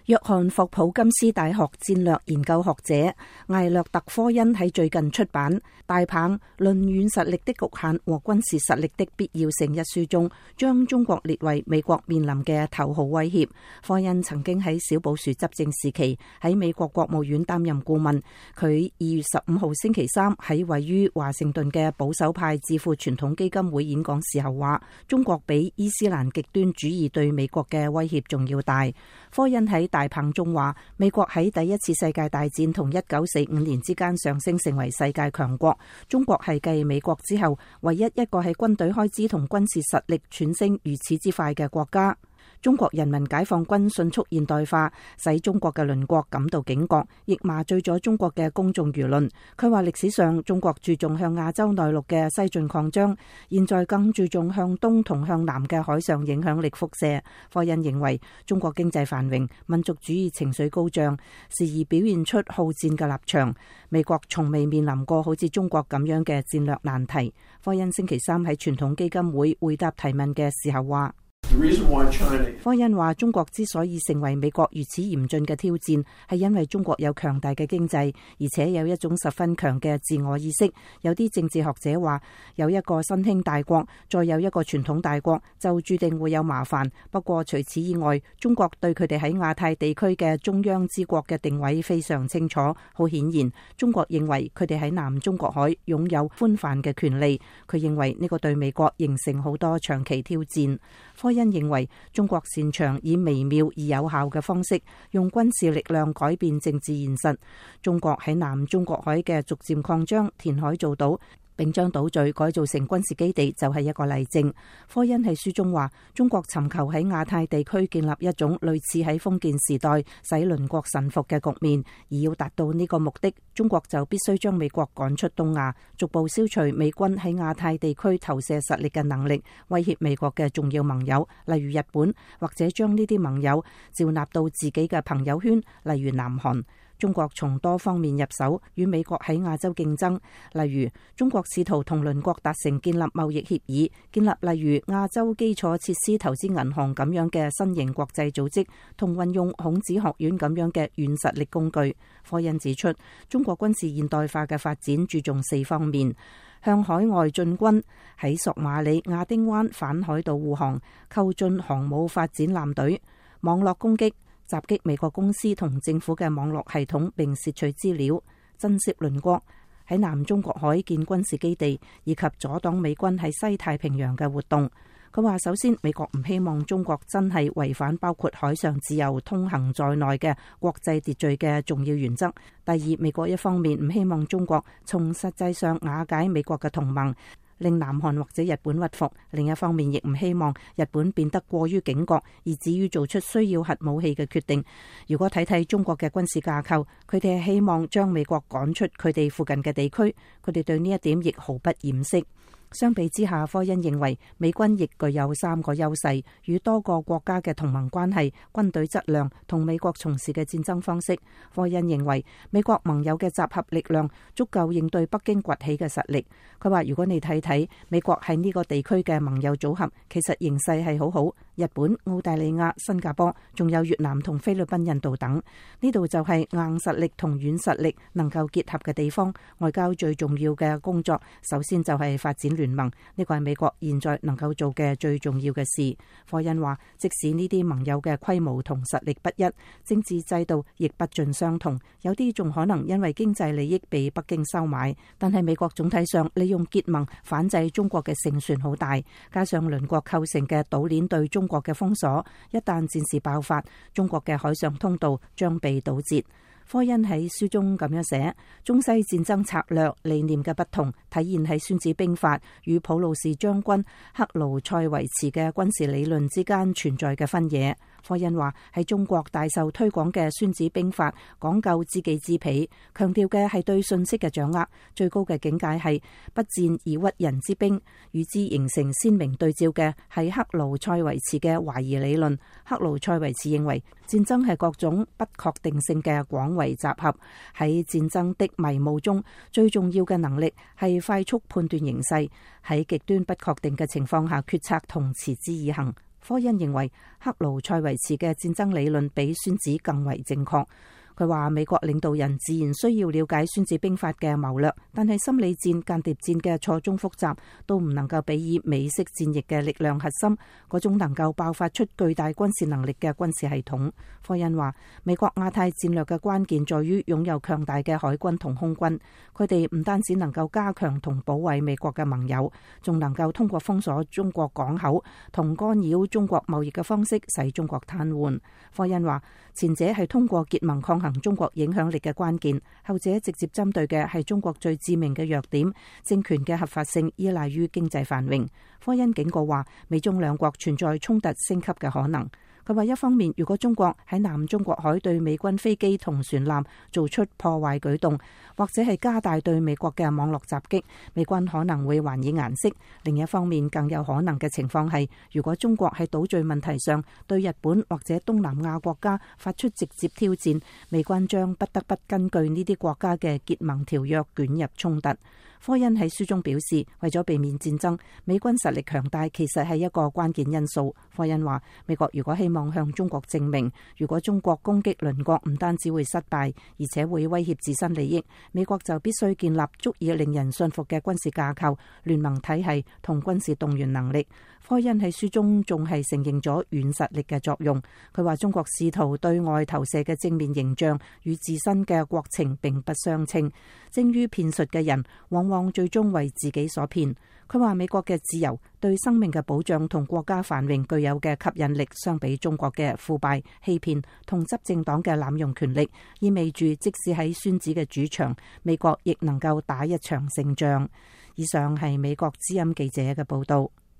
約翰霍普金斯大學戰略研究學者艾略特科恩喺最近出版《大棒論軟實力的局限和軍事實力的必要性》一書中，將中國列為美國面臨嘅頭號威脅。科恩曾經喺小布殊執政時期喺美國國務院擔任顧問。佢2月15號星期三喺位於華盛頓嘅保守派智庫傳統基金會演講時候話，中國比伊斯蘭極端主義對美國嘅威脅仲要大。科恩喺大棒中話，美國喺第一次世界大戰同1945年之間上升成為世界強國，中國係繼美國之後唯一一個喺軍隊開支同軍事實力竄升如此之快嘅國家。中國人民解放軍迅速現代化，使中國嘅鄰國感到警覺，亦麻醉咗中國嘅公眾輿論。佢話歷史上中國注重向亞洲內陸嘅西進擴張，現在更注重向東同向南嘅海上影響力輻射。科恩認為中國經濟繁榮，民族主義情緒高漲，時而表現出好戰嘅立場。美國從未面臨過好似中國咁樣嘅戰略難題。科恩星期三喺傳統基金會回答提問嘅時候話，科恩話中國之所以成為美國如此嚴峻嘅挑戰，係因為中國有強大嘅經濟，而且有一種十分強嘅自我意識。有啲政治學者話，有一個新興大國，再有一個傳統大國，就注定會有麻煩。不過除此以外，中國對佢哋喺亞太地區嘅中央之國嘅定位非常清楚。好顯然，中國認為佢哋喺南中國海擁有寬泛嘅權利。佢認為呢個對美國形成好多長期挑戰。科恩認為中國擅長以微妙而有效嘅方式用軍事力量改變政治現實。中國喺南中國海嘅逐漸擴張，填海造島，並將島嶼改造成軍事基地，就係一個例證。科恩喺書中話，中國尋求喺亞太地區建立一種類似喺封建時代使鄰國臣服嘅局面，而要達到呢個目的，中國就必須將美國趕出東亞，逐步消除美軍喺亞太地區投射實力嘅能力，威脅美國嘅重要盟友，例如日本，或者將呢啲盟友召納到自己嘅朋友圈，例如南韓。中國從多方面入手，與美國喺亞洲競爭，例如中國試圖同鄰國達成建立貿易協議，建立例如亞洲基礎設施投資銀行咁樣嘅新型國際組織，同運用孔子學院咁樣嘅軟實力工具。科恩指出，中國軍事現代化嘅發展注重4方面：向海外進軍，喺索馬里亞丁灣反海盜護航，構進航母發展艦隊，網絡攻擊，襲擊美國公司同政府嘅網絡系統並竊取資料，震懾鄰國，喺南中國海建軍事基地，以及阻擋美軍喺西太平洋嘅活動。佢話，首先美國唔希望中國真係違反包括海上自由通行在內嘅國際秩序嘅重要原則。第二，美國一方面唔希望中國從實際上瓦解美國嘅同盟，令南韓或者日本屈服；另一方面亦唔希望日本變得過於警覺，以至於做出需要核武器嘅決定。如果睇睇中國嘅軍事架構，佢哋係希望將美國趕出佢哋附近嘅地區，佢哋對呢一點亦毫不掩飾。相比之下，科恩認為美軍亦具有3個優勢：與多個國家嘅同盟關係、軍隊質量同美國從事嘅戰爭方式。科恩認為美國盟友嘅集合力量足夠應對北京崛起嘅實力。佢話，如果你睇睇美國喺呢個地區嘅盟友組合，其實形勢係好好。日本、澳大利亞、新加坡，仲有越南同菲律賓、印度等，呢度就係硬實力同軟實力能夠結合嘅地方。外交最重要嘅工作，首先就係發展聯盟，呢個係美國現在能夠做嘅最重要嘅事。科恩話，即使呢啲盟友嘅規模同實力不一，政治制度亦不盡相同，有啲仲可能因為經濟利益被北京收買，但係美國總體上利用結盟反制中國嘅勝算好大，加上鄰國構成嘅島鏈對中國嘅封鎖，一旦戰事爆發，中國嘅海上通道將被堵截。科恩喺書中咁樣寫，中西戰爭策略理念嘅不同，體現喺孫子兵法與普魯士將軍克勞塞維茨嘅軍事理論之間存在嘅分野。科恩話，喺中國大受推廣嘅孫子兵法講究知己知彼，強調嘅係對信息嘅掌握，最高嘅境界係不戰而屈人之兵。與之形成鮮明對照嘅係克勞塞維茨嘅懷疑理論。克勞塞維茨認為戰爭係各種不確定性嘅廣為集合，喺戰爭的迷霧中，最重要嘅能力係快速判斷形勢，喺極端不確定嘅情況下決策同持之以恆。 科恩認為克勞塞維茨嘅戰爭理論比孫子更為正確。佢話美國領導人自然需要了解孫子兵法嘅謀略，但係心理戰、間諜戰嘅錯綜複雜都唔能夠比擬美式戰役嘅力量核心嗰種能夠爆發出巨大軍事能力嘅軍事系統。科恩話美國亞太戰略嘅關鍵在於擁有強大嘅海軍同空軍，佢哋唔單止能夠加強同保衛美國嘅盟友，仲能夠通過封鎖中國港口同干擾中國貿易嘅方式使中國癱瘓。科恩話前者係通過結盟抗衡中國影響力嘅關鍵，後者直接針對嘅係中國最致命嘅弱點，政權嘅合法性依賴於經濟繁榮。科恩警告話美中兩國存在衝突升級嘅可能。佢話一方面，如果中國喺南中國海對美軍飛機同船艦做出破壞舉動，或者係加大對美國嘅網絡襲擊，美軍可能會還以顏色。另一方面，更有可能嘅情況係，如果中國喺島嶼問題上對日本或者東南亞國家發出直接挑戰，美軍將不得不根據呢啲國家嘅結盟條約捲入衝突。科恩喺書中表示，為咗避免戰爭，美軍實力強大其實係一個關鍵因素。科恩話，美國如果希望向中國證明，如果中國攻擊鄰國唔單止會失敗，而且會威脅自身利益，美國就必須建立足以令人信服嘅軍事架構、聯盟體系同軍事動員能力。科恩喺書中仲係承認咗軟實力嘅作用。佢話中國試圖對外投射嘅正面形象與自身嘅國情並不相稱，精於騙術嘅人往往最終為自己所騙。佢話美國嘅自由、對生命嘅保障同國家繁榮具有嘅吸引力，相比中國嘅腐敗、欺騙同執政黨嘅濫用權力，意味住即使喺孫子嘅主場，美國亦能夠打一場勝仗。以上係美國之音記者嘅報道。